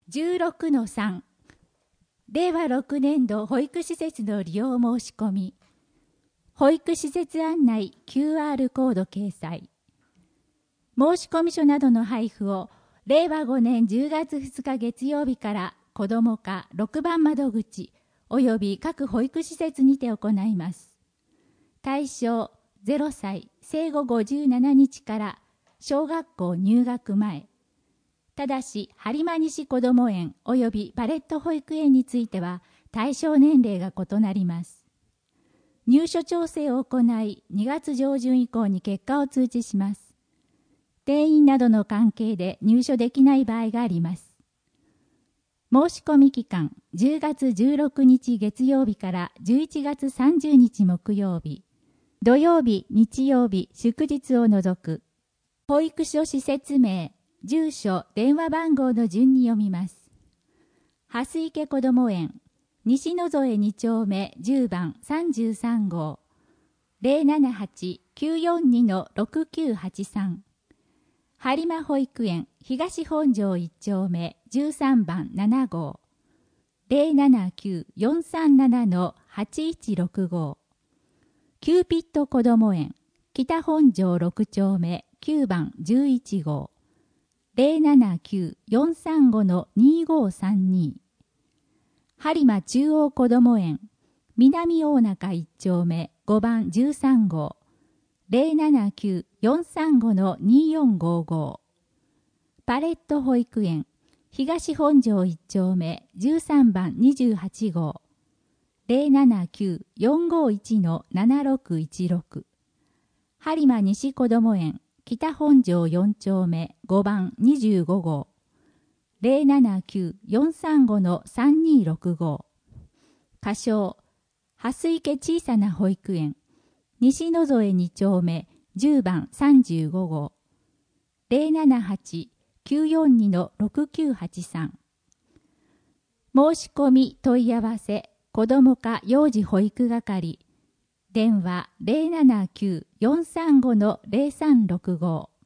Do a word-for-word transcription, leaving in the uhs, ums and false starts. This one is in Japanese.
じゅうろくのさん れいわろくねんど保育施設の利用申し込み保育施設案内 キューアール コード掲載申込書などの配布をれいわごねんじゅうがつふつか月曜日から子ども課ろくばん窓口および各保育施設にて行います。対象ゼロさい生後ごじゅうななにちから小学校入学前。ただし、播磨西こども園およびパレット保育園については対象年齢が異なります。入所調整を行い、にがつ上旬以降に結果を通知します。定員などの関係で入所できない場合があります。申し込み期間、じゅうがつじゅうろくにち月曜日からじゅういちがつさんじゅうにち木曜日、土曜日、日曜日、祝日を除く。保育所施設名、住所、電話番号の順に読みます。蓮池こども園、西野添にちょうめじゅうばんさんじゅうさんごう、ゼロななはち きゅうよんに ろくきゅうはちさん。播磨保育園、東本庄いっちょうめじゅうさんばんななごう、ゼロななきゅう よんさんなな はちいちろくごう。キューピットこども園、北本庄ろくちょうめきゅうばんじゅういちごう、ゼロななきゅう よんさんご にごさんに。播磨中央こども園、南大中いっちょうめごばんじゅうさんごう、ゼロななきゅう よんさんご によんごごう。パレット保育園、東本庄いっちょうめじゅうさんばんにじゅうはちごう、ゼロななきゅう よんごいち ななろくいちろく。播磨西こども園、北本庄よんちょうめごばんにじゅうごごう、ゼロななきゅう よんさんご さんにろくごう。仮称、蓮池小さな保育園、西野添にちょうめじゅうばんさんじゅうごごう、ゼロななはち きゅうよんに ろくきゅうはちさん。申し込み問い合わせ、子ども課幼児保育係、電話ゼロななきゅう よんさんご ゼロさんろくごう。